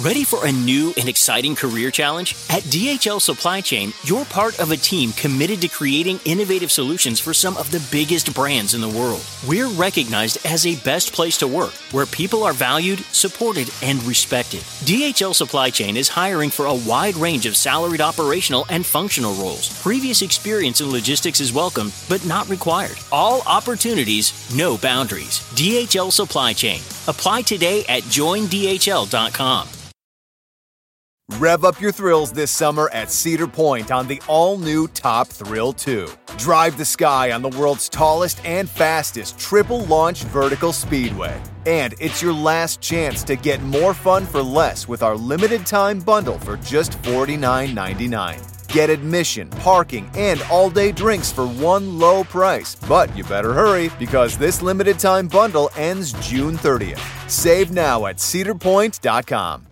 Ready for a new and exciting career challenge? At DHL Supply Chain, you're part of a team committed to creating innovative solutions for some of the biggest brands in the world. We're recognized as a best place to work, where people are valued, supported, and respected. DHL Supply Chain is hiring for a wide range of salaried operational and functional roles. Previous experience in logistics is welcome, but not required. All opportunities, no boundaries. DHL Supply Chain. Apply today at joindhl.com. Rev up your thrills this summer at Cedar Point on the all-new Top Thrill 2. Drive the sky on the world's tallest and fastest triple-launch vertical speedway. And it's your last chance to get more fun for less with our limited-time bundle for just $49.99. Get admission, parking, and all-day drinks for one low price. But you better hurry, because this limited-time bundle ends June 30th. Save now at cedarpoint.com.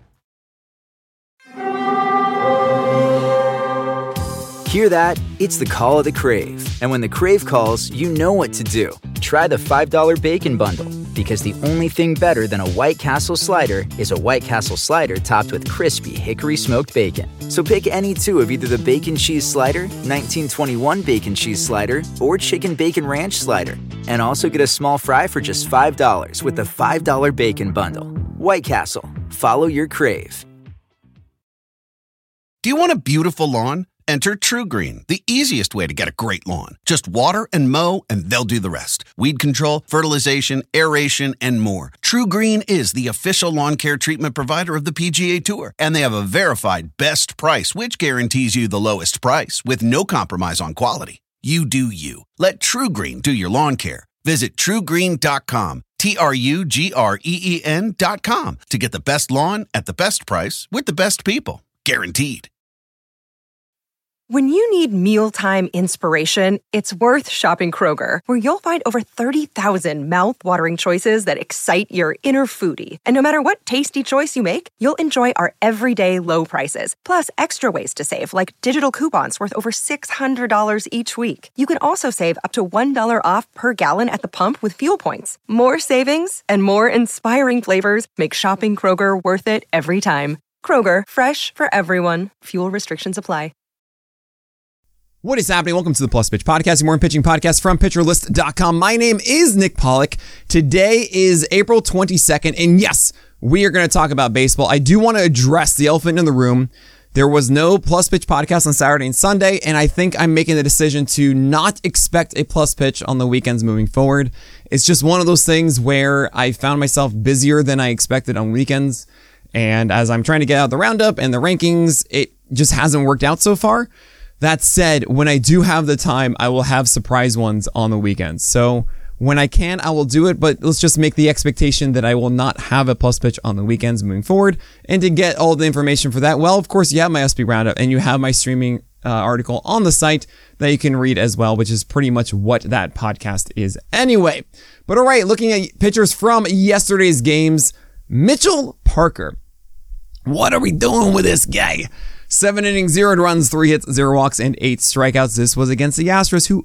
Hear that? It's the call of the Crave. And when the Crave calls, you know what to do. Try the $5 Bacon Bundle, because the only thing better than a White Castle slider is a White Castle slider topped with crispy hickory smoked bacon. So pick any two of either the Bacon Cheese Slider, 1921 Bacon Cheese Slider, or Chicken Bacon Ranch Slider. And also get a small fry for just $5 with the $5 Bacon Bundle. White Castle. Follow your Crave. Do you want a beautiful lawn? Enter TruGreen, the easiest way to get a great lawn. Just water and mow, and they'll do the rest. Weed control, fertilization, aeration, and more. TruGreen is the official lawn care treatment provider of the PGA Tour, and they have a verified best price, which guarantees you the lowest price with no compromise on quality. You do you. Let TruGreen do your lawn care. Visit TruGreen.com, TruGreen.com, to get the best lawn at the best price with the best people. Guaranteed. When you need mealtime inspiration, it's worth shopping Kroger, where you'll find over 30,000 mouth-watering choices that excite your inner foodie. And no matter what tasty choice you make, you'll enjoy our everyday low prices, plus extra ways to save, like digital coupons worth over $600 each week. You can also save up to $1 off per gallon at the pump with fuel points. More savings and more inspiring flavors make shopping Kroger worth it every time. Kroger, fresh for everyone. Fuel restrictions apply. What is happening? Welcome to the Plus Pitch Podcast, your morning pitching podcast from PitcherList.com. My name is Nick Pollack. Today is April 22nd, and yes, we are going to talk about baseball. I do want to address the elephant in the room. There was no Plus Pitch Podcast on Saturday and Sunday, and I think I'm making the decision to not expect a Plus Pitch on the weekends moving forward. It's just one of those things where I found myself busier than I expected on weekends, and as I'm trying to get out the roundup and the rankings, it just hasn't worked out so far. That said, when I do have the time, I will have surprise ones on the weekends. So when I can, I will do it, but let's just make the expectation that I will not have a Plus Pitch on the weekends moving forward. And to get all the information for that, well, of course, you have my SP Roundup and you have my streaming article on the site that you can read as well, which is pretty much what that podcast is anyway. But all right, looking at pitchers from yesterday's games, Mitchell Parker. What are we doing with this guy? 7 innings, 0 runs, 3 hits, 0 walks, and 8 strikeouts. This was against the Astros, who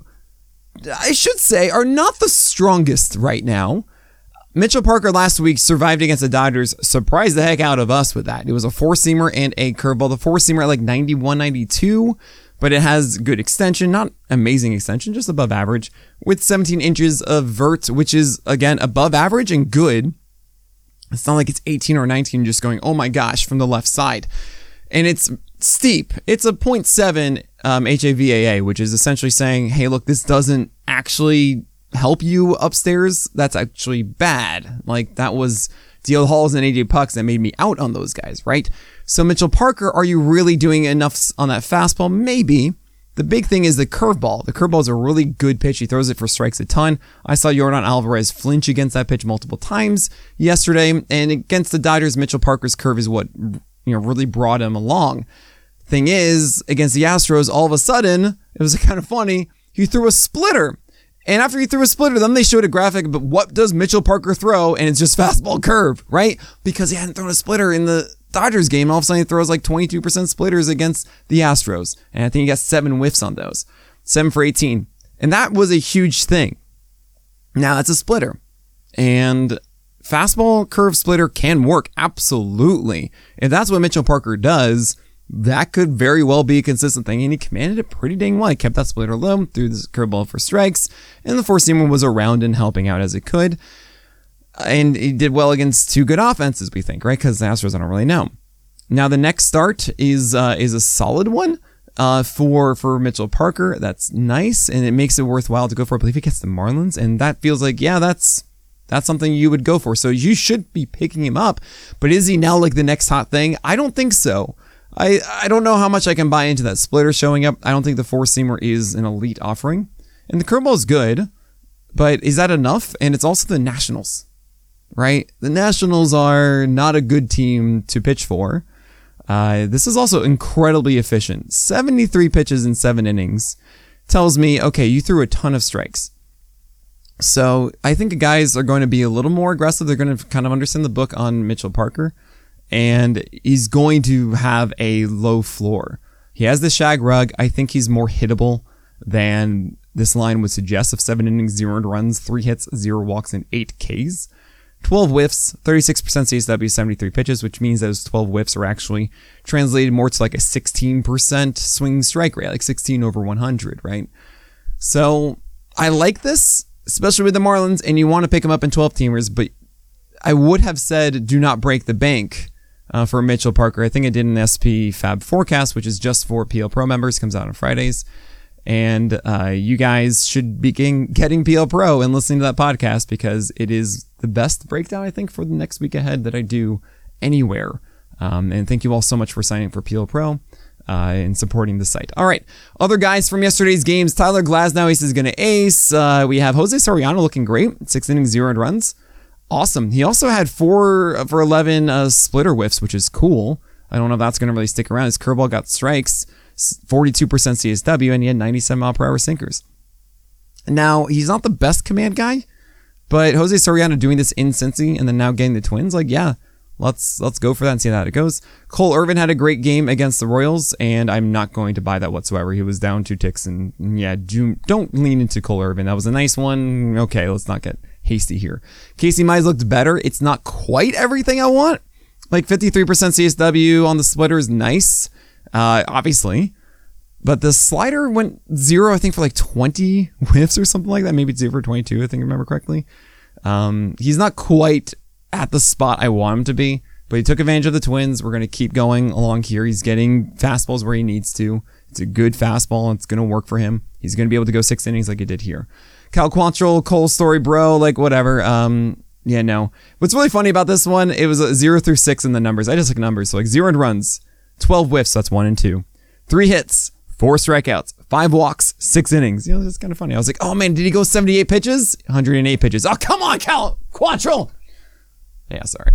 I should say are not the strongest right now. Mitchell Parker last week survived against the Dodgers, surprised the heck out of us with that. It was a 4-seamer and a curveball. The 4-seamer at like 91, 92, but it has good extension, not amazing extension, just above average, with 17 inches of vert, which is, again, above average and good. It's not like it's 18 or 19 just going, oh my gosh, from the left side. And it's steep. It's a 0.7 HAVAA, which is essentially saying, hey, look, this doesn't actually help you upstairs. That's actually bad. Like, that was DL Halls and AJ Pucks that made me out on those guys, right? So Mitchell Parker, are you really doing enough on that fastball? Maybe. The big thing is the curveball. The curveball is a really good pitch. He throws it for strikes a ton. I saw Yordan Alvarez flinch against that pitch multiple times yesterday. And against the Dodgers, Mitchell Parker's curve is what really brought him along. Thing is, against the Astros, all of a sudden, it was kind of funny, he threw a splitter. And after he threw a splitter, then they showed a graphic, but what does Mitchell Parker throw? And it's just fastball curve, right? Because he hadn't thrown a splitter in the Dodgers game. All of a sudden, he throws like 22% splitters against the Astros. And I think he got 7 whiffs on those. 7 for 18. And that was a huge thing. Now, that's a splitter. And fastball curve splitter can work. Absolutely. If that's what Mitchell Parker does, that could very well be a consistent thing. And he commanded it pretty dang well. He kept that splitter low, threw the curveball for strikes, and the four-seamer was around and helping out as it could. And he did well against two good offenses, we think, right? Because the Astros, I don't really know. Now, the next start is a solid one for Mitchell Parker. That's nice, and it makes it worthwhile to go for. I believe he gets the Marlins, and that feels like, yeah, that's something you would go for. So you should be picking him up. But is he now like the next hot thing? I don't think so. I don't know how much I can buy into that splitter showing up. I don't think the four-seamer is an elite offering. And the curveball is good, but is that enough? And it's also the Nationals, right? The Nationals are not a good team to pitch for. This is also incredibly efficient. 73 pitches in 7 innings tells me, okay, you threw a ton of strikes. So I think guys are going to be a little more aggressive. They're going to kind of understand the book on Mitchell Parker, and he's going to have a low floor. He has the shag rug. I think he's more hittable than this line would suggest of 7 innings, 0 earned runs, 3 hits, 0 walks, and 8 Ks. 12 whiffs, 36% CSW, 73 pitches, which means those 12 whiffs are actually translated more to like a 16% swing strike rate, like 16 over 100, right? So I like this, especially with the Marlins, and you want to pick them up in 12 teamers, but I would have said do not break the bank for Mitchell Parker. I think I did an SP Fab forecast, which is just for PL Pro members, comes out on Fridays. And you guys should be getting PL Pro and listening to that podcast because it is the best breakdown, I think, for the next week ahead that I do anywhere. And thank you all so much for signing up for PL Pro and supporting the site. All right. Other guys from yesterday's games. Tyler Glasnow is going to ace. We have Jose Soriano looking great. 6 innings, 0 earned runs. Awesome. He also had 4 for 11 splitter whiffs, which is cool. I don't know if that's going to really stick around. His curveball got strikes. 42% CSW, and he had 97 mile per hour sinkers. Now, he's not the best command guy, but Jose Soriano doing this in Cincy and then now getting the Twins, like, yeah, let's go for that and see how it goes. Cole Irvin had a great game against the Royals, and I'm not going to buy that whatsoever. He was down 2 ticks, and yeah, don't lean into Cole Irvin. That was a nice one. Okay, let's not get hasty here. Casey Mize looked better. It's not quite everything I want. Like 53% CSW on the splitter is nice. Obviously, but the slider went 0, I think, for like 20 whiffs or something like that. Maybe it's 0 for 22, I think I remember correctly. He's not quite at the spot I want him to be, but he took advantage of the Twins. We're going to keep going along here. He's getting fastballs where he needs to. It's a good fastball. It's going to work for him. He's going to be able to go 6 innings like he did here. Cal Quantrill, Cole Story, bro, like whatever. Yeah, no. What's really funny about this one, it was 0 through 6 in the numbers. I just like numbers. So like 0 earned runs, 12 whiffs, that's 1 and 2. 3 hits, 4 strikeouts, 5 walks, 6 innings. You know, it's kind of funny. I was like, oh man, did he go 78 pitches? 108 pitches. Oh, come on, Cal Quantrill. Yeah, sorry.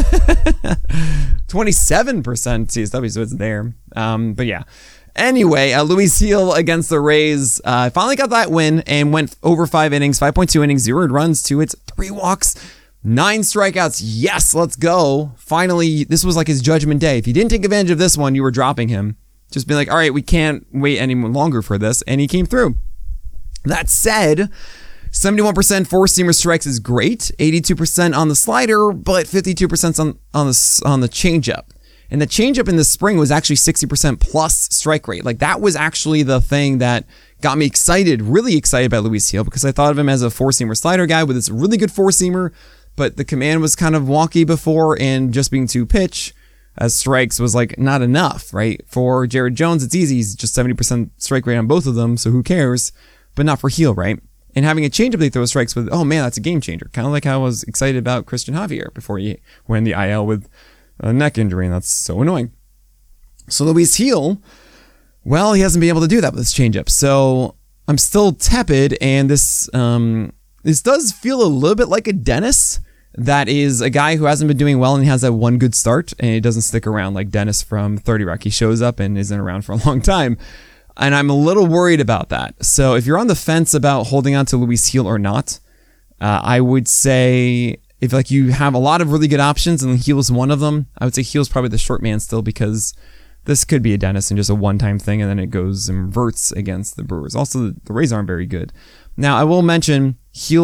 27% CSW, so it's there. But yeah. Anyway, Luis Gil against the Rays finally got that win and went over 5 innings, 5.2 innings, 0 runs, 2 hits, 3 walks, 9 strikeouts. Yes, let's go. Finally, this was like his judgment day. If you didn't take advantage of this one, you were dropping him. Just being like, all right, we can't wait any longer for this. And he came through. That said, 71% four-seamer strikes is great. 82% on the slider, but 52% on the changeup. And the changeup in the spring was actually 60% plus strike rate. Like that was actually the thing that got me excited, really excited about Luis Gil, because I thought of him as a four-seamer slider guy with this really good four-seamer, but the command was kind of wonky before, and just being 2 pitch as strikes was like not enough, right? For Jared Jones, it's easy. He's just 70% strike rate on both of them, so who cares? But not for Gil, right? And having a changeup they throw strikes with, oh man, that's a game changer. Kind of like how I was excited about Christian Javier before he went in the IL with a neck injury, and that's so annoying. So Luis Gil, well, he hasn't been able to do that with his changeup. So I'm still tepid, and this does feel a little bit like a Dennis. That is a guy who hasn't been doing well and he has that one good start and he doesn't stick around like Dennis from 30 Rock. He shows up and isn't around for a long time. And I'm a little worried about that. So if you're on the fence about holding on to Luis Gil or not, I would say if like you have a lot of really good options and Gil is one of them, I would say Gil's probably the short man still, because this could be a Dennis and just a one-time thing, and then it goes and reverts against the Brewers. Also, the Rays aren't very good. Now, I will mention Gil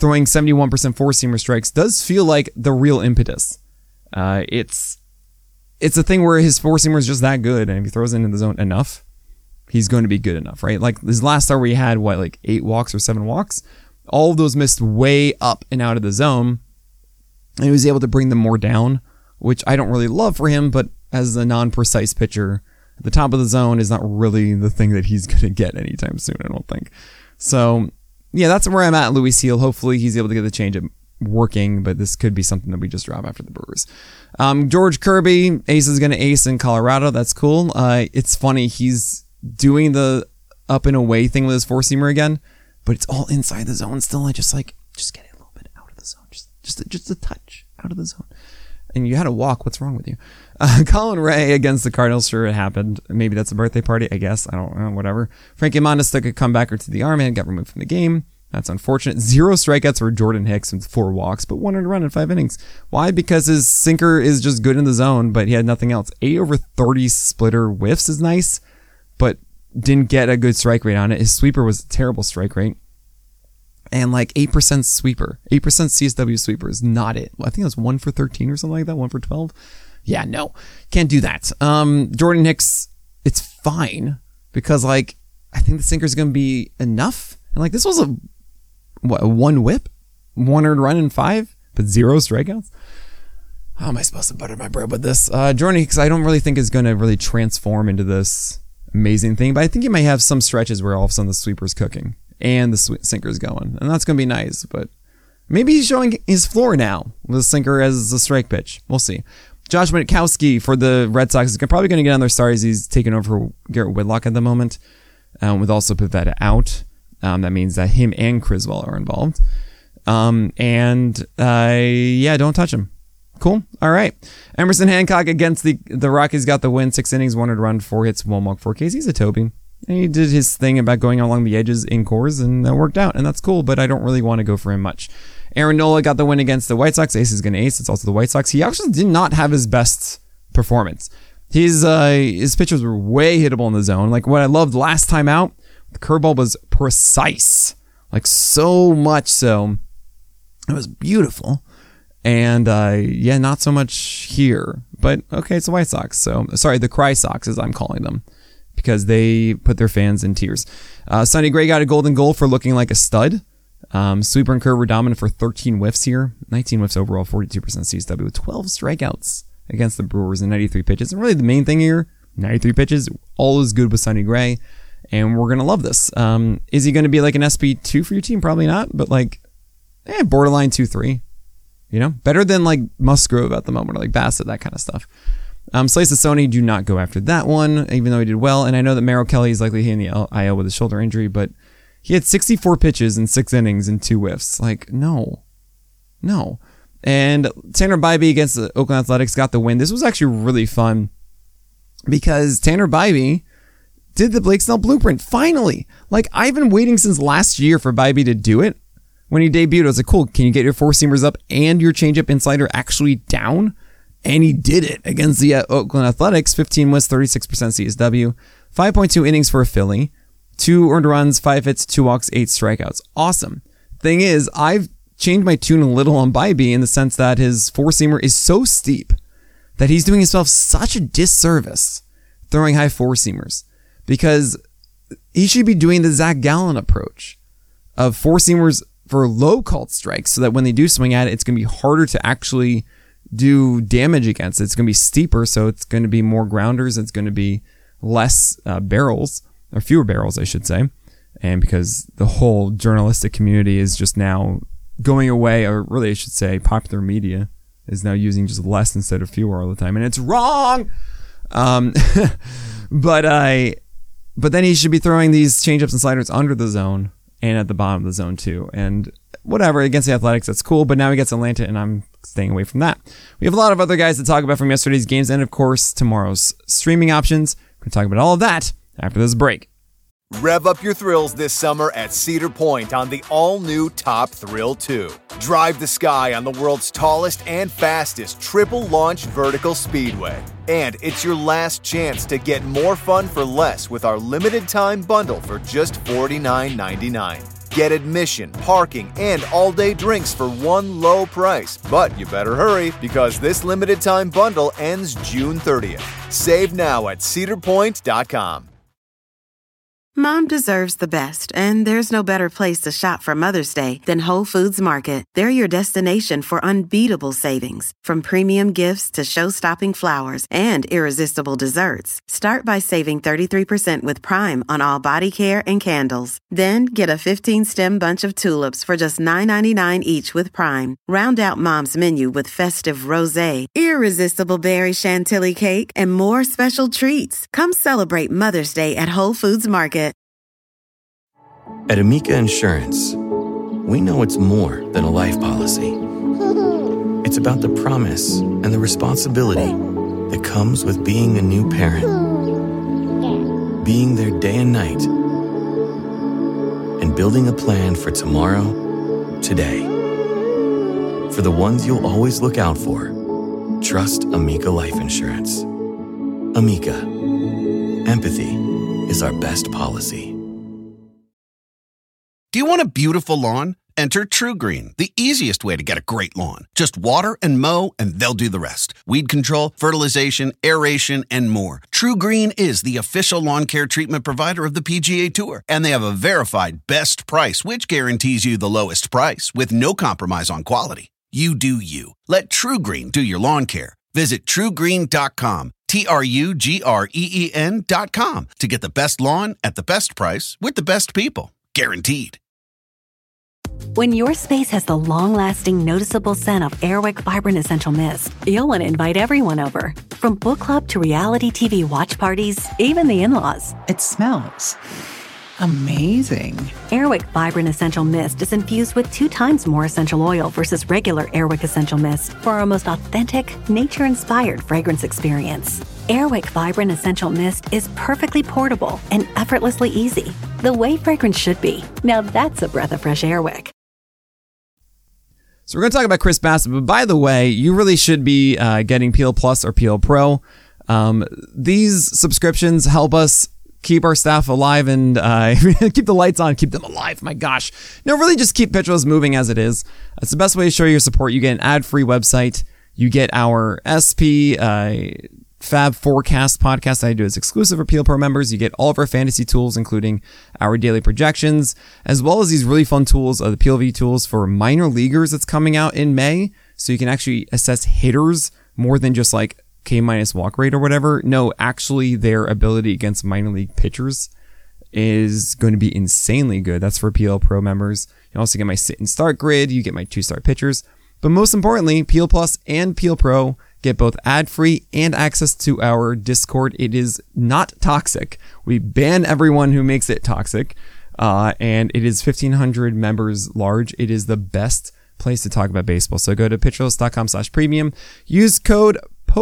throwing 71% four-seamer strikes does feel like the real impetus. It's a thing where his four-seamer is just that good, and if he throws it into the zone enough, he's going to be good enough, right? Like his last start where he had, 8 walks or 7 walks? All of those missed way up and out of the zone, and he was able to bring them more down, which I don't really love for him, but as a non-precise pitcher, the top of the zone is not really the thing that he's going to get anytime soon, I don't think. So, yeah, that's where I'm at, Luis Gil. Hopefully he's able to get the changeup working, but this could be something that we just drop after the Brewers. George Kirby, Ace is going to ace in Colorado. That's cool. It's funny, he's doing the up and away thing with his four-seamer again, but it's all inside the zone still. I just get it a little bit out of the zone. Just a touch out of the zone. And you had a walk. What's wrong with you? Colin Ray against the Cardinals. Sure, it happened. Maybe that's a birthday party, I guess. I don't know, whatever. Frankie Montas took a comebacker to the arm and got removed from the game. That's unfortunate. 0 strikeouts for Jordan Hicks with 4 walks, but 1 earned run in 5 innings. Why? Because his sinker is just good in the zone, but he had nothing else. 8 over 30 splitter whiffs is nice, but didn't get a good strike rate on it. His sweeper was a terrible strike rate. And 8% sweeper. 8% CSW sweeper is not it. I think it was 1 for 13 or something like that. 1 for 12. Yeah, no. Can't do that. Jordan Hicks, it's fine because I think the sinker is going to be enough. And this was a 1 whip? 1 earned run in 5, but 0 strikeouts? How am I supposed to butter my bread with this? Jordan Hicks, I don't really think is going to really transform into this amazing thing, but I think he might have some stretches where all of a sudden the sweeper's cooking and the sinker's going, and that's going to be nice, but maybe he's showing his floor now with the sinker as a strike pitch. We'll see. Josh Witkowski for the Red Sox is probably going to get on their start as he's taking over for Garrett Whitlock at the moment, with also Pivetta out. That means that him and Criswell are involved. Don't touch him. Cool. All right. Emerson Hancock against the Rockies got the win. 6 innings, 1 earned run, 4 hits, 1 walk, 4 Ks. He's a Toby. And he did his thing about going along the edges in cores, and that worked out, and that's cool, but I don't really want to go for him much. Aaron Nola got the win against the White Sox. Ace is going to ace. It's also the White Sox. He actually did not have his best performance. His pitches were way hittable in the zone. What I loved last time out, the curveball was precise. So much so. It was beautiful. And, not so much here. But, okay, it's the White Sox. So, sorry, the Cry Sox, as I'm calling them, because they put their fans in tears. Sonny Gray got a golden goal for looking like a stud. Sweeper and curve were dominant for 13 whiffs here. 19 whiffs overall, 42% CSW, with 12 strikeouts against the Brewers and 93 pitches. And really the main thing here, 93 pitches, all is good with Sonny Gray. And we're going to love this. Is he going to be like an SP2 for your team? Probably not, but borderline 2-3. Better than Musgrove at the moment, or Bassett, that kind of stuff. Slice of Sony, do not go after that one, even though he did well. And I know that Merrill Kelly is likely hitting the IL with a shoulder injury, but he had 64 pitches in 6 innings and 2 whiffs. No. And Tanner Bybee against the Oakland Athletics got the win. This was actually really fun because Tanner Bybee did the Blake Snell blueprint. Finally. I've been waiting since last year for Bybee to do it. When he debuted, I was like, cool, can you get your four-seamers up and your changeup and slider actually down? And he did it against the Oakland Athletics. 15 was 36% CSW. 5.2 innings for a Philly. 2 earned runs, 5 hits, 2 walks, 8 strikeouts. Awesome. Thing is, I've changed my tune a little on Bybee in the sense that his four-seamer is so steep that he's doing himself such a disservice throwing high four-seamers, because he should be doing the Zach Gallen approach of four-seamers for low called strikes, so that when they do swing at it, it's going to be harder to actually do damage against it. It's going to be steeper, so it's going to be more grounders. It's going to be less barrels, or fewer barrels, I should say. And because the whole journalistic community is just now going away, or really I should say popular media is now using just less instead of fewer all the time, and it's wrong. But then he should be throwing these changeups and sliders under the zone and at the bottom of the zone too. And whatever, against the Athletics, that's cool. But now he gets Atlanta, and I'm staying away from that. We have a lot of other guys to talk about from yesterday's games, and of course tomorrow's streaming options. We're going to talk about all of that after this break. Rev up your thrills this summer at Cedar Point on the all-new Top Thrill 2. Drive the sky on the world's tallest and fastest triple-launch vertical speedway. And it's your last chance to get more fun for less with our limited-time bundle for just $49.99. Get admission, parking, and all-day drinks for one low price. But you better hurry, because this limited-time bundle ends June 30th. Save now at cedarpoint.com. Mom deserves the best, and there's no better place to shop for Mother's Day than Whole Foods Market. They're your destination for unbeatable savings, from premium gifts to show-stopping flowers and irresistible desserts. Start by saving 33% with Prime on all body care and candles. Then get a 15-stem bunch of tulips for just $9.99 each with Prime. Round out Mom's menu with festive rosé, irresistible berry chantilly cake, and more special treats. Come celebrate Mother's Day at Whole Foods Market. At Amica Insurance, we know it's more than a life policy. It's about the promise and the responsibility that comes with being a new parent. Being there day and night. And building a plan for tomorrow, today. For the ones you'll always look out for, trust Amica Life Insurance. Amica. Empathy is our best policy. Do you want a beautiful lawn? Enter TruGreen, the easiest way to get a great lawn. Just water and mow, and they'll do the rest. Weed control, fertilization, aeration, and more. TruGreen is the official lawn care treatment provider of the PGA Tour, and they have a verified best price, which guarantees you the lowest price with no compromise on quality. You do you. Let TruGreen do your lawn care. Visit TruGreen.com, TruGreen.com, to get the best lawn at the best price with the best people. Guaranteed. When your space has the long-lasting, noticeable scent of Airwick Vibrant Essential Mist, you'll want to invite everyone over. From book club to reality TV watch parties, even the in-laws. It smells amazing. Airwick Vibrant Essential Mist is infused with 2 times more essential oil versus regular Airwick Essential Mist for our most authentic, nature-inspired fragrance experience. Airwick Vibrant Essential Mist is perfectly portable and effortlessly easy. The way fragrance should be. Now that's a breath of fresh Airwick. So we're going to talk about Chris Bassitt, but by the way, you really should be getting Peel Plus or Peel Pro. These subscriptions help us keep our staff alive and keep the lights on, keep them alive. My gosh. No, really just keep Pitcherless moving as it is. That's the best way to show your support. You get an ad-free website. You get our SP Fab Forecast podcast I do is exclusive for Peel Pro members. You get all of our fantasy tools, including our daily projections, as well as these really fun tools, the PLV tools for minor leaguers that's coming out in May. So you can actually assess hitters more than just like K- walk rate or whatever. No, actually their ability against minor league pitchers is going to be insanely good. That's for PL Pro members. You also get my sit and start grid. You get my 2-star pitchers. But most importantly, Peel Plus and Peel Pro get both ad-free and access to our Discord. It is not toxic. We ban everyone who makes it toxic. And it is 1,500 members large. It is the best place to talk about baseball. So go to pitcherless.com/premium. Use code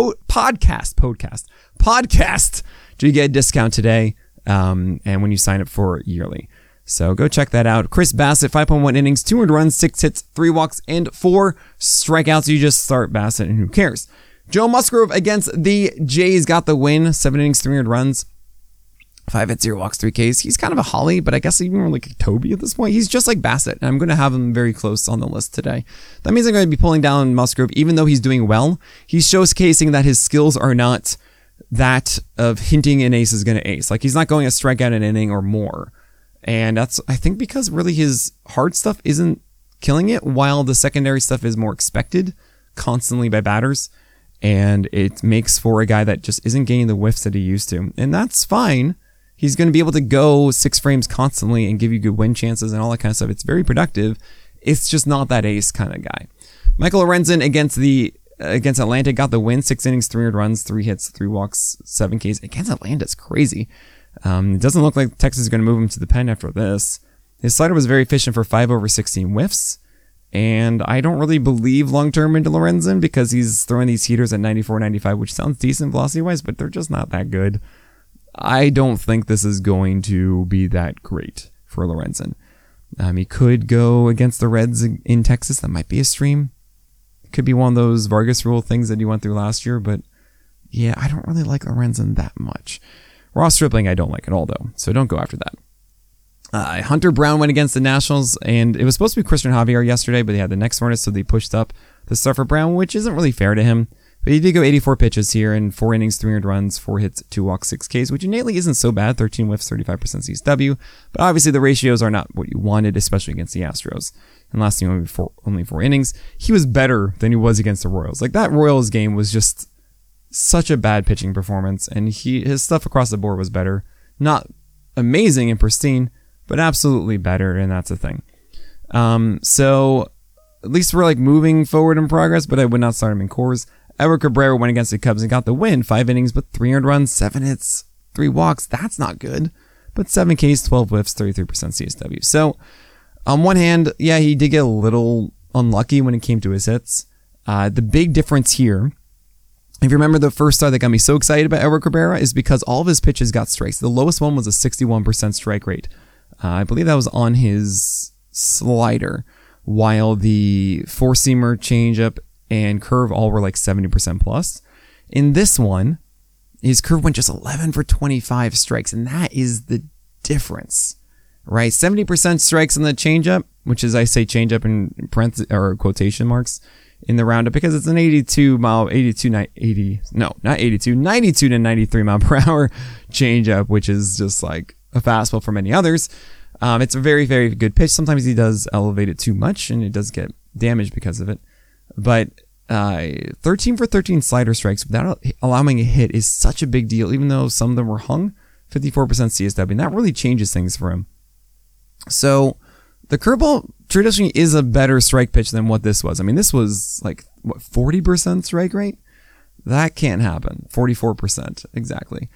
podcast to get a discount today. And when you sign up for yearly. So go check that out. Chris Bassitt, 5.1 innings, 200 runs, 6 hits, 3 walks, and 4 strikeouts. You just start Bassitt, and who cares? Joe Musgrove against the Jays got the win. 7 innings, 300 runs, 5 hits, 0 walks, 3 Ks. He's kind of a Holly, but I guess even more like a Toby at this point. He's just like Bassitt, and I'm going to have him very close on the list today. That means I'm going to be pulling down Musgrove, even though he's doing well. He's showcasing that his skills are not that of hinting an ace is going to ace. Like, he's not going a strikeout an inning or more. And that's, I think, because really his hard stuff isn't killing it, while the secondary stuff is more expected constantly by batters. And it makes for a guy that just isn't getting the whiffs that he used to. And that's fine. He's going to be able to go 6 frames constantly and give you good win chances and all that kind of stuff. It's very productive. It's just not that ace kind of guy. Michael Lorenzen against Atlanta got the win. 6 innings, 300 runs, 3 hits, 3 walks, 7 Ks. Against Atlanta, it's crazy. It doesn't look like Texas is going to move him to the pen after this. His slider was very efficient for 5/16 whiffs. And I don't really believe long-term into Lorenzen because he's throwing these heaters at 94, 95, which sounds decent velocity-wise, but they're just not that good. I don't think this is going to be that great for Lorenzen. He could go against the Reds in Texas. That might be a stream. It could be one of those Vargas rule things that he went through last year, but yeah, I don't really like Lorenzen that much. Ross Stripling I don't like at all, though, so don't go after that. Hunter Brown went against the Nationals, and it was supposed to be Christian Javier yesterday, but they had the next soreness, so they pushed up the start for Brown, which isn't really fair to him. But he did go 84 pitches here in 4 innings, 300 runs, 4 hits, 2 walks, 6 Ks, which innately isn't so bad. 13 whiffs, 35% CSW. But obviously the ratios are not what you wanted, especially against the Astros. And lasting only 4 innings, he was better than he was against the Royals. Like, that Royals game was just such a bad pitching performance, and his stuff across the board was better. Not amazing and pristine, but absolutely better, and that's the thing. So at least we're like moving forward in progress, but I would not start him in cores. Edward Cabrera went against the Cubs and got the win. 5 innings, but 300 runs, 7 hits, 3 walks. That's not good. But 7 Ks, 12 whiffs, 33% CSW. So, on one hand, yeah, he did get a little unlucky when it came to his hits. The big difference here, if you remember the first start that got me so excited about Edward Cabrera, is because all of his pitches got strikes. The lowest one was a 61% strike rate. I believe that was on his slider, while the 4-seamer, changeup, and curve all were like 70% plus. In this one, his curve went just 11 for 25 strikes, and that is the difference, right? 70% strikes on the changeup, which is, I say changeup in parentheses or quotation marks in the roundup, because it's an 92 to 93 mile per hour changeup, which is just like a fastball for many others. It's a very, very good pitch. Sometimes he does elevate it too much, and it does get damaged because of it. But 13 for 13 slider strikes without allowing a hit is such a big deal, even though some of them were hung. 54% CSW, and that really changes things for him. So the curveball traditionally is a better strike pitch than what this was. I mean, this was like, 40% strike rate? That can't happen. 44%, exactly.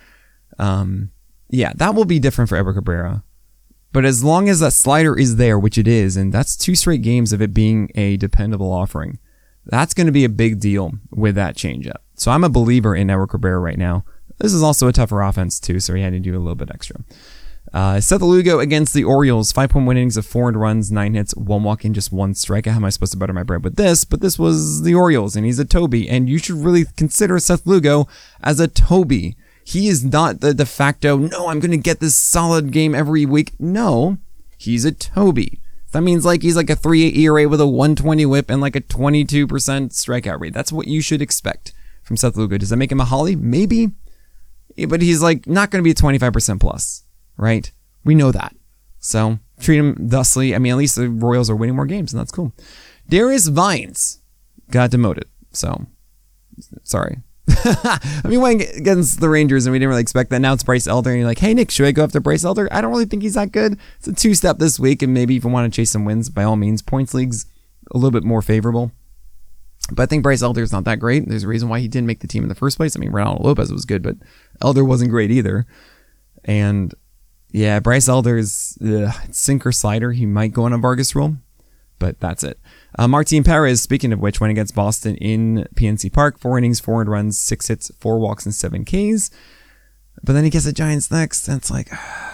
Yeah, that will be different for Edward Cabrera. But as long as that slider is there, which it is, and that's 2 straight games of it being a dependable offering, that's going to be a big deal with that changeup. So I'm a believer in Edward Cabrera right now. This is also a tougher offense too, so he had to do a little bit extra. Seth Lugo against the Orioles, 5.1 innings of 4 runs, 9 hits, 1 walk, and just 1 strikeout. How am I supposed to butter my bread with this? But this was the Orioles, and he's a Toby, and you should really consider Seth Lugo as a Toby. He is not the de facto, no, I'm going to get this solid game every week. No, he's a Toby. That means like he's like a 3.8 ERA with a 120 whip and like a 22% strikeout rate. That's what you should expect from Seth Lugo. Does that make him a Holly? Maybe. But he's like not going to be a 25% plus, right? We know that. So treat him thusly. I mean, at least the Royals are winning more games, and that's cool. Darius Vines got demoted. So, sorry. I mean, went against the Rangers, and we didn't really expect that. Now it's Bryce Elder, and you're like, hey, Nick, should I go after Bryce Elder? I don't really think he's that good. It's a 2-step this week, and maybe if you want to chase some wins, by all means, points league's a little bit more favorable. But I think Bryce Elder is not that great. There's a reason why he didn't make the team in the first place. I mean, Ronaldo Lopez was good, but Elder wasn't great either. And yeah, Bryce Elder's sinker slider. He might go on a Vargas rule, but that's it. Martin Perez, speaking of which, went against Boston in PNC Park. 4 innings, 4 runs, 6 hits, 4 walks, and 7 Ks. But then he gets the Giants next, and it's like,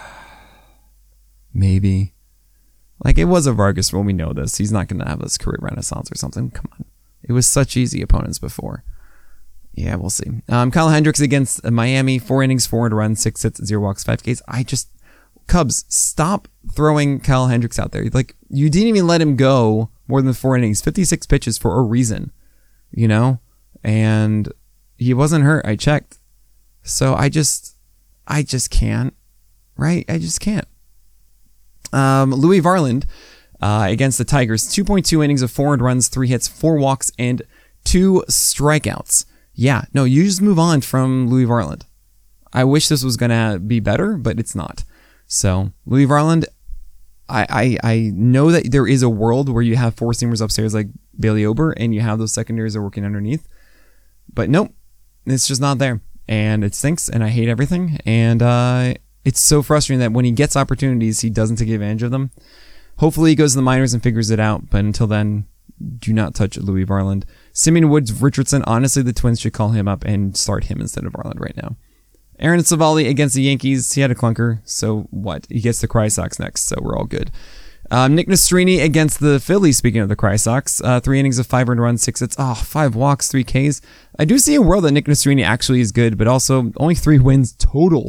maybe. Like, it was a Vargas rule. We know this. He's not going to have this career renaissance or something. Come on. It was such easy opponents before. Yeah, we'll see. Kyle Hendricks against Miami. 4 innings, 4 runs, 6 hits, 0 walks, 5 Ks. Cubs, stop throwing Kyle Hendricks out there. Like, you didn't even let him go more than 4 innings. 56 pitches for a reason, you know? And he wasn't hurt. I checked. So I just can't, right? I just can't. Louis Varland against the Tigers. 2.2 innings of 4 runs, 3 hits, 4 walks, and 2 strikeouts. Yeah, no, you just move on from Louis Varland. I wish this was going to be better, but it's not. So, Louis Varland, I know that there is a world where you have 4-seamers upstairs like Bailey Ober, and you have those secondaries that are working underneath. But nope, it's just not there. And it stinks, and I hate everything. And it's so frustrating that when he gets opportunities, he doesn't take advantage of them. Hopefully he goes to the minors and figures it out, but until then, do not touch Louis Varland. Simeon Woods Richardson, honestly, the Twins should call him up and start him instead of Varland right now. Aaron Savali against the Yankees, he had a clunker, so what? He gets the Cry Sox next, so we're all good. Nick Nastrini against the Phillies, speaking of the Cry Sox, 3 innings of 5 runs, 6 hits, 5 walks, 3 Ks. I do see a world that Nick Nastrini actually is good, but also only 3 wins total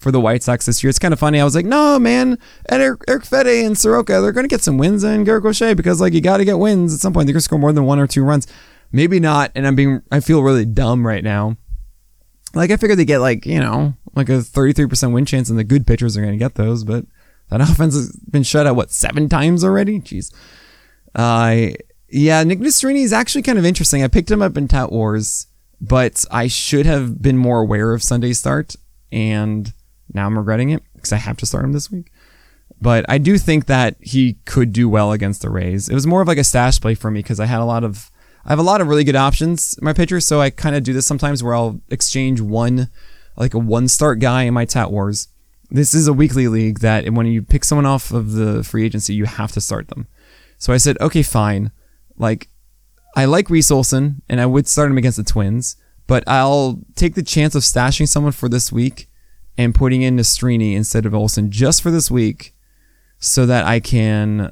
for the White Sox this year. It's kind of funny. I was like, no, man, and Eric Fede and Soroka, they're going to get some wins, and Garrett Crochet, because like you got to get wins at some point. They're going to score more than 1 or 2 runs. Maybe not, and I feel really dumb right now. Like I figured they get like, you know, like a 33% win chance, and the good pitchers are going to get those, but that offense has been shut out, 7 times already? Jeez. Yeah, Nick Nastrini is actually kind of interesting. I picked him up in Tout Wars, but I should have been more aware of Sunday's start, and now I'm regretting it because I have to start him this week. But I do think that he could do well against the Rays. It was more of like a stash play for me because I have a lot of really good options in my pitchers, so I kind of do this sometimes where I'll exchange a one start guy in my Tout Wars. This is a weekly league that when you pick someone off of the free agency, you have to start them. So I said, okay, fine. Like, I like Reese Olson, and I would start him against the Twins, but I'll take the chance of stashing someone for this week and putting in Nastrini instead of Olson just for this week, so that I can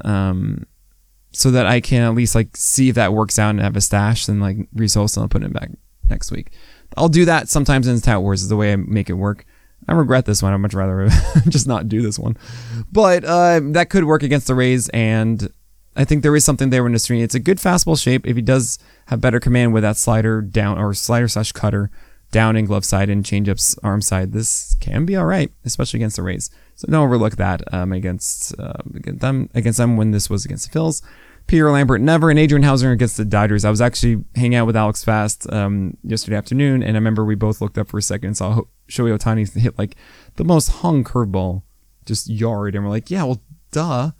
at least like see if that works out and have a stash. Then like Reese Olson, I'll put him back next week. I'll do that sometimes in Tout Wars, is the way I make it work. I regret this one. I'd much rather just not do this one, but that could work against the Rays, and I think there is something there with Nastrini. It's a good fastball shape. If he does have better command with that slider down, or slider/cutter down in glove side and changeups arm side, this can be all right, especially against the Rays. So don't overlook that against them when this was against the Phils. Peter Lambert never, and Adrian Hauser against the Dodgers. I was actually hanging out with Alex Fast yesterday afternoon, and I remember we both looked up for a second and saw Shohei Ohtani hit like the most hung curveball, just yard, and we're like, yeah, well, duh.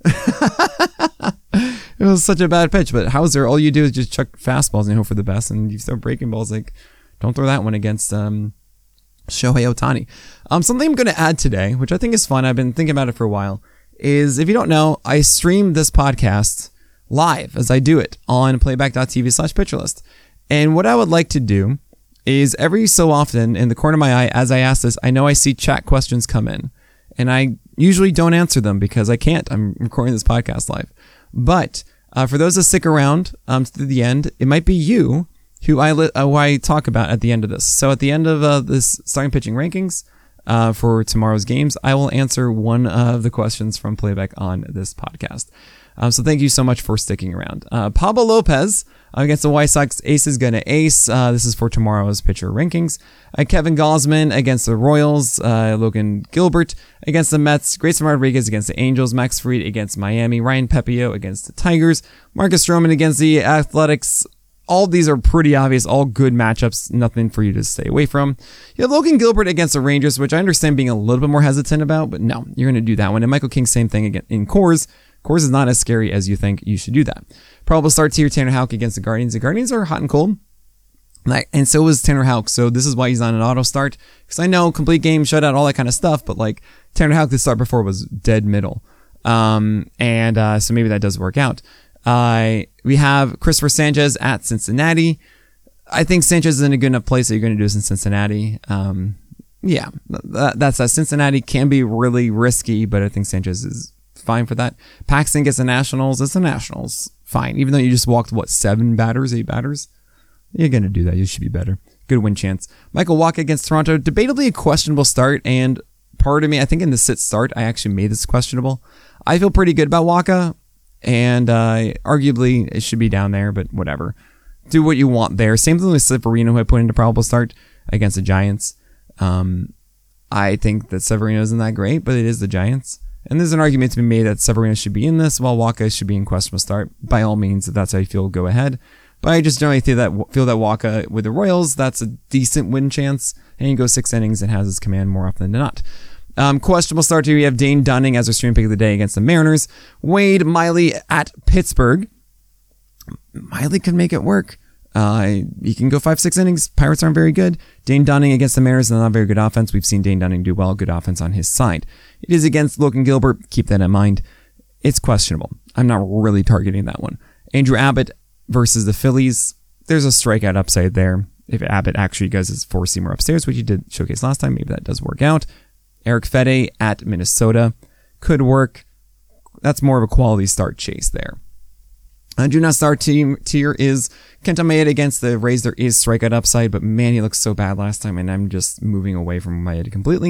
It was such a bad pitch, but Hauser, all you do is just chuck fastballs and hope for the best, and you throw breaking balls. Like, don't throw that one against Shohei Ohtani. Something I'm going to add today, which I think is fun, I've been thinking about it for a while, is, if you don't know, I stream this podcast live as I do it on playback.tv/pitcherlist. And what I would like to do is, every so often, in the corner of my eye, as I ask this, I know I see chat questions come in, and I usually don't answer them because I can't. I'm recording this podcast live. But for those that stick around to the end, it might be you who I talk about at the end of this. So at the end of this starting pitching rankings for tomorrow's games, I will answer one of the questions from Playback on this podcast. So thank you so much for sticking around. Pablo Lopez against the White Sox. Ace is going to ace. This is for tomorrow's pitcher rankings. Kevin Gausman against the Royals. Logan Gilbert against the Mets. Grayson Rodriguez against the Angels. Max Fried against Miami. Ryan Pepio against the Tigers. Marcus Stroman against the Athletics. All these are pretty obvious, all good matchups, nothing for you to stay away from. You have Logan Gilbert against the Rangers, which I understand being a little bit more hesitant about, but no, you're going to do that one. And Michael King, same thing again in Coors. Coors is not as scary as you think. You should do that. Probable starts here, Tanner Houck against the Guardians. The Guardians are hot and cold, and so is Tanner Houck. So this is why he's on an auto start, because I know complete game, shutout, all that kind of stuff, but like Tanner Houck, the start before was dead middle. So maybe that does work out. We have Christopher Sanchez at Cincinnati. I think Sanchez is in a good enough place that you're going to do this in Cincinnati. That's that. Cincinnati can be really risky, but I think Sanchez is fine for that. Paxton gets the Nationals. It's the Nationals. Fine. Even though you just walked, 8 batters? You're going to do that. You should be better. Good win chance. Michael Wacha against Toronto. Debatably a questionable start, and part of me, I think in the sit start, I actually made this questionable. I feel pretty good about Wacha. And arguably it should be down there, but whatever. Do what you want there. Same thing with Severino, who I put into probable start against the Giants. I think that Severino isn't that great, but it is the Giants. And there's an argument to be made that Severino should be in this, while Wacha should be in questionable start. By all means, if that's how you feel, go ahead. But I just generally feel that Wacha with the Royals, that's a decent win chance. And he goes 6 innings and has his command more often than not. Questionable start here. We have Dane Dunning as our stream pick of the day against the Mariners. Wade Miley at Pittsburgh. Miley can make it work. He can go 5-6 innings. Pirates aren't very good. Dane Dunning against the Mariners is not very good offense. We've seen Dane Dunning do well. Good offense on his side. It is against Logan Gilbert. Keep that in mind. It's questionable. I'm not really targeting that one. Andrew Abbott versus the Phillies. There's a strikeout upside there. If Abbott actually does his 4-seamer upstairs, which he did showcase last time, maybe that does work out. Eric Fede at Minnesota could work. That's more of a quality start chase there. Do not start tier is Kenta Maeda against the Rays. There is strikeout upside, but man, he looked so bad last time, and I'm just moving away from Maeda completely.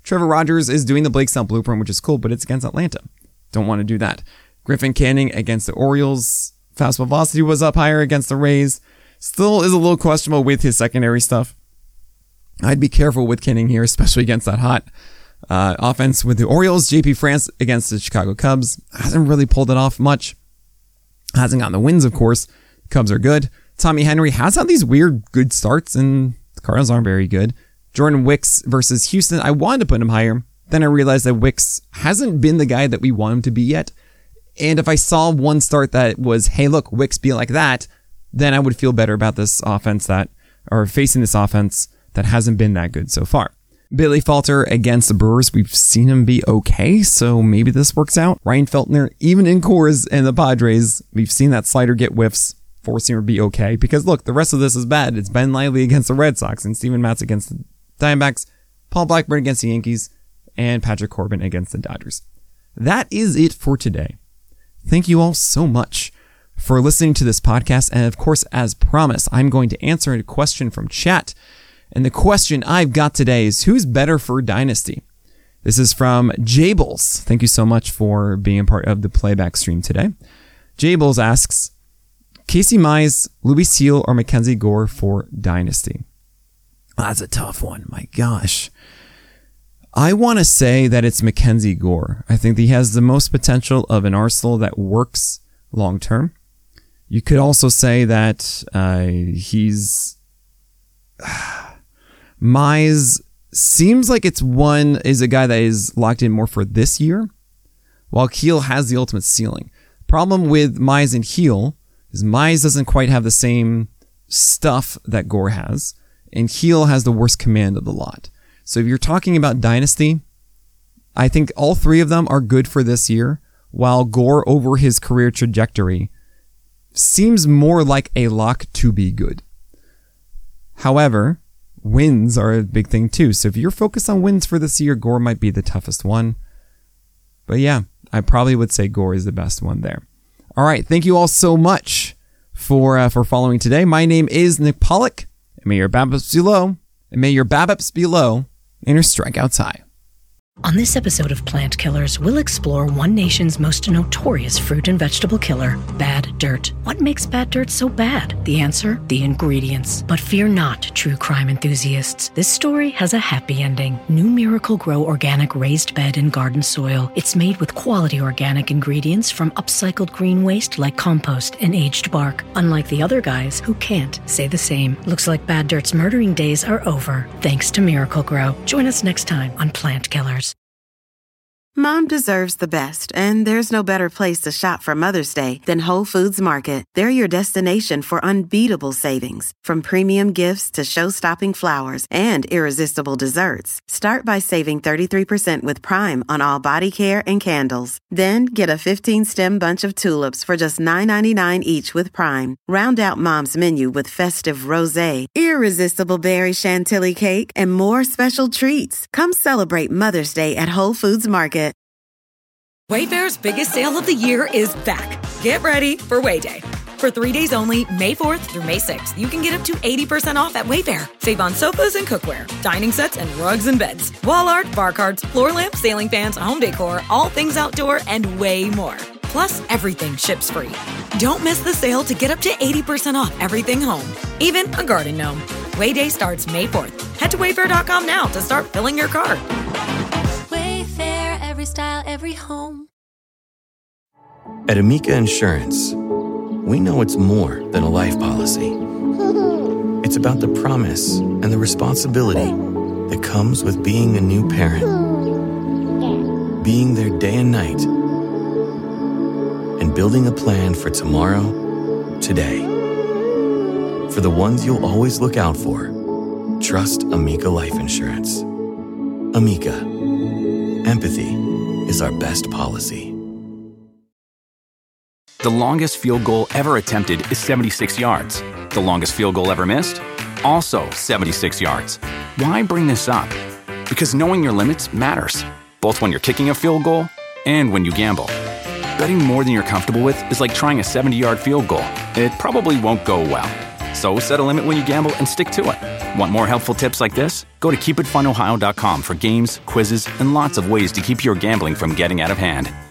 Trevor Rogers is doing the Blake Snell blueprint, which is cool, but it's against Atlanta. Don't want to do that. Griffin Canning against the Orioles. Fastball velocity was up higher against the Rays. Still is a little questionable with his secondary stuff. I'd be careful with Canning here, especially against that hot offense with the Orioles. JP France against the Chicago Cubs. Hasn't really pulled it off much. Hasn't gotten the wins, of course. Cubs are good. Tommy Henry has had these weird good starts, and the Cardinals aren't very good. Jordan Wicks versus Houston. I wanted to put him higher. Then I realized that Wicks hasn't been the guy that we want him to be yet. And if I saw one start that was, hey, look, Wicks be like that, then I would feel better about this offense facing this offense that hasn't been that good so far. Billy Falter against the Brewers. We've seen him be okay, so maybe this works out. Ryan Feltner, even in Coors and the Padres, we've seen that slider get whiffs, forcing him to be okay. Because look, the rest of this is bad. It's Ben Lively against the Red Sox and Steven Matz against the Diamondbacks, Paul Blackburn against the Yankees, and Patrick Corbin against the Dodgers. That is it for today. Thank you all so much for listening to this podcast. And of course, as promised, I'm going to answer a question from chat. And the question I've got today is, who's better for Dynasty? This is from Jables. Thank you so much for being a part of the playback stream today. Jables asks, Casey Mize, Luis Seal, or Mackenzie Gore for Dynasty? That's a tough one. My gosh. I want to say that it's Mackenzie Gore. I think he has the most potential of an arsenal that works long term. You could also say that Mize seems like is a guy that is locked in more for this year, while Keel has the ultimate ceiling. Problem with Mize and Heel is Mize doesn't quite have the same stuff that Gore has, and Heel has the worst command of the lot. So if you're talking about Dynasty, I think all three of them are good for this year, while Gore, over his career trajectory, seems more like a lock to be good. However, wins are a big thing too. So if you're focused on wins for this year, Gore might be the toughest one. But yeah, I probably would say Gore is the best one there. All right, thank you all so much for following today. My name is Nick Pollock, and may your BABIPs be low, and your strikeouts high. On this episode of Plant Killers, we'll explore one nation's most notorious fruit and vegetable killer, bad dirt. What makes bad dirt so bad? The answer? The ingredients. But fear not, true crime enthusiasts. This story has a happy ending. New Miracle-Gro organic raised bed and garden soil. It's made with quality organic ingredients from upcycled green waste like compost and aged bark. Unlike the other guys who can't say the same. Looks like bad dirt's murdering days are over, thanks to Miracle-Gro. Join us next time on Plant Killers. Mom deserves the best, and there's no better place to shop for Mother's Day than Whole Foods Market. They're your destination for unbeatable savings, from premium gifts to show-stopping flowers and irresistible desserts. Start by saving 33% with Prime on all body care and candles. Then get a 15-stem bunch of tulips for just $9.99 each with Prime. Round out Mom's menu with festive rosé, irresistible berry chantilly cake, and more special treats. Come celebrate Mother's Day at Whole Foods Market. Wayfair's biggest sale of the year is back. Get ready for Way Day. For 3 days only, May 4th through May 6th, you can get up to 80% off at Wayfair. Save on sofas and cookware, dining sets and rugs and beds, wall art, bar cards, floor lamps, ceiling fans, home decor, all things outdoor, and way more. Plus, everything ships free. Don't miss the sale to get up to 80% off everything home, even a garden gnome. Way Day starts May 4th. Head to wayfair.com now to start filling your cart. Wayfair, every style, every home. At Amica Insurance, we know it's more than a life policy. It's about the promise and the responsibility that comes with being a new parent. Being there day and night. And building a plan for tomorrow, today. For the ones you'll always look out for, trust Amica Life Insurance. Amica. Empathy is our best policy. The longest field goal ever attempted is 76 yards. The longest field goal ever missed? Also 76 yards. Why bring this up? Because knowing your limits matters, both when you're kicking a field goal and when you gamble. Betting more than you're comfortable with is like trying a 70-yard field goal. It probably won't go well. So set a limit when you gamble and stick to it. Want more helpful tips like this? Go to keepitfunohio.com for games, quizzes, and lots of ways to keep your gambling from getting out of hand.